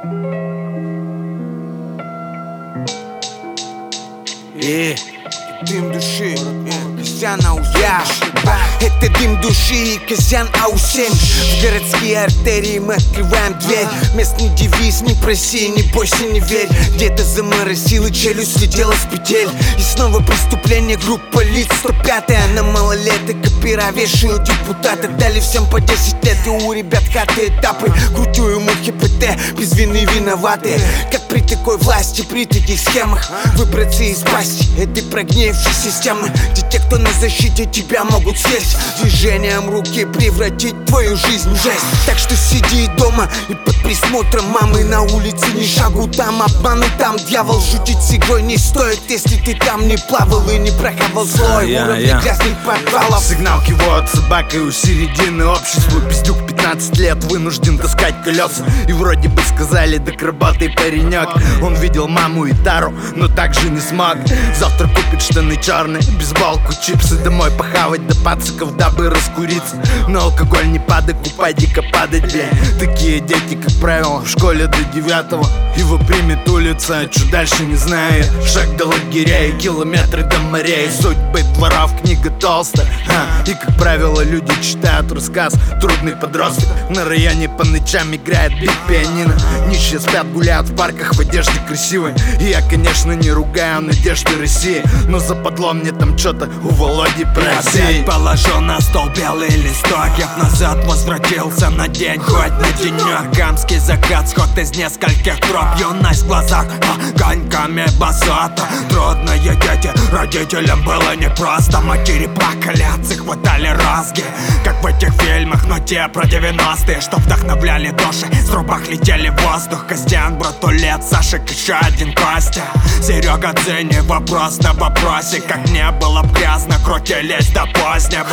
Дым души, Костян Аусен. Это дым души и Костян Аусен. В городские артерии мы открываем дверь. Местный девиз: не проси, не бойся, не верь. Где-то заморозила челюсть, слетела с петель. И снова преступление, группа лиц 105-я. На малолеток опера вешают депутата. Дали всем по 10 лет, и у ребят хаты этапы. Крутю ему ХПТ, без вины виноваты. Как при такой власти, при таких схемах выбраться из пасти этой прогнившей системы, где те, кто на защите тебя, могут съесть движением руки, превратить твою жизнь в жесть. Так что сиди дома и под присмотром мамы. На улице ни шагу там, обману там. Дьявол, шутить с игрой не стоит, если ты там не плавал и не прохавал слой уровней грязных подвалов. Сигнал кивает собакой у середины общества. Пиздюк 15 лет вынужден таскать колеса. И вроде бы сказали: так работай, паренек. Он видел маму и тару, но так же не смог. Завтра купит штаны черные, бейсболку, чипсы, домой похавать до пацаков, дабы раскуриться. Но алкоголь не падай, купай, дико падать, бля. Такие дети, как правило, в школе до 9-го. Его примет улица, а чё дальше не знаю. Шаг до лагеря и километры до морей. Судьбы дворов книга толстая, и, как правило, люди читают рассказ «Трудный подросток». На районе по ночам играет бит пианино. Нищие спят, гуляют в парках в одежде красивой. И я, конечно, не ругаю надежды России, но западло мне там чё-то у Володи просить. Я опять положил на стол белый листок. Я назад возвратился на день, хоть на денек. Камский закат, сход из нескольких проб. Юность в глазах огоньками басота. Трудные дети, родителям было непросто. Матери плакали, отцы хватали розги, как в этих фильмах, но те про 90-е, что вдохновляли души. С трубах летели в воздух. Костян, брату лет, Сашек, еще один Костя. Серега, цени вопрос на вопросе. Как не было б грязно, крутились до позднего.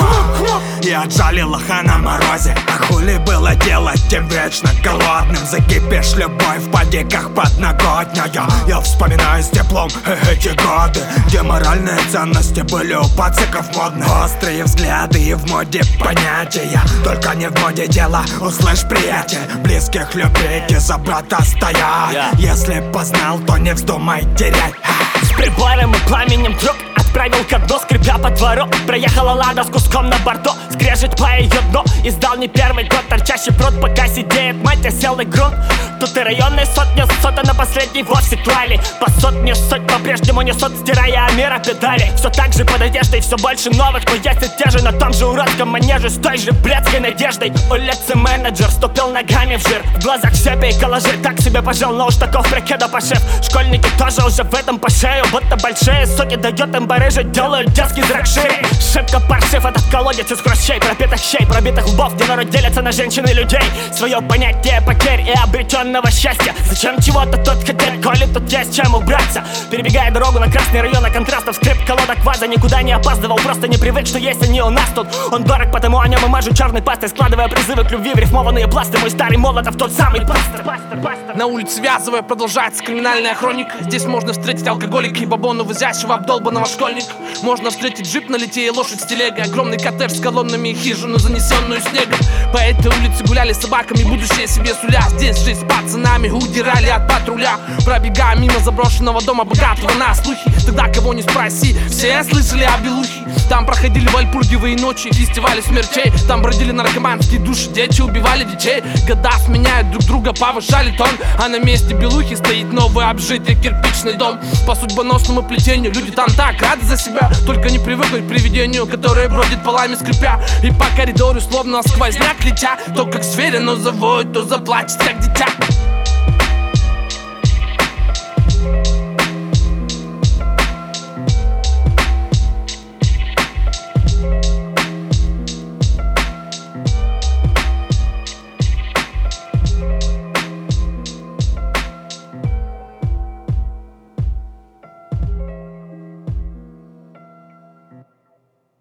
И отжали лоха на морозе. А хули было делать тем вечно голодным? Закипишь любовь в подиках подноготняя. Я вспоминаю с теплом эти годы, где моральные ценности были у пациков модны. Острые взгляды и в моде понятия, только не в моде дело. Услышь, приятель, близких любить и за брата стоять. Если познал, то не вздумай терять. С прибором и пламенем труп отправил ко дну, скрипя по двору. Проехала лада с куском на борту, скрежет по ее дну. Издал не первый год торчащий пруд, пока сидеет мать, оселый грунт. Тут и районные сотни сота на последней вовсе клали. По сотне соть по-прежнему несут, стирая мира педали. Все так же под одеждой, все больше новых, но есть и те же на том же уродском манеже с той же блядской надеждой. Улицы менеджер ступил ногами в жир, в глазах себе и коллажи. Так себе пожил, но уж таков прикида пошив. Школьники тоже уже в этом по шею, будто большие соки дает им барыжи, делают детский зрак шире. Шибко паршив этот колодец из хрущей, пропитых щей, пробитых лбов, где народ делится на женщин и людей. Свое понятие потерь и обретенного счастья. Зачем чего-то тут хотеть, коли тут есть чем убраться? Перебегая дорогу на красный район, контрастов скрип колодок ваза. Никуда не опаздывал, просто не привык, что есть они у нас тут. Он дорог, потому о нем и мажу черной пастой, складывая призывы к любви в рифмованные пласты. Мой старый Молотов, тот самый пастор. На улице Вязовая продолжается криминальная хроника. Здесь можно встретить алкоголика и бабону, вызящего обдолбанного школьника. Можно встретить джип на литее, лошадь с телегой, огромный коттедж с колоннами и хижину, занесенную снегом. По этой улице гуляли с собаками, будущее себе суля. Здесь жизнь с пацанами удирали от патруля. Пробегая мимо заброшенного дома богатого на слухи, тогда кого не спроси, все слышали о белухе. Там проходили вальпургиевые ночи, фестивали смерчей. Там бродили наркоманские души, дети убивали детей. Года сменяют друг друга, повышали тон. А на месте белухи стоит новый обжитый кирпичный дом. По судьбоносному плетению люди там так рады за себя, только не привыкнуть к привидению, которое бродит полами скрипя. И по коридору словно сквозняк летя, то как зверя, но заводит, то заплачет, как дитя.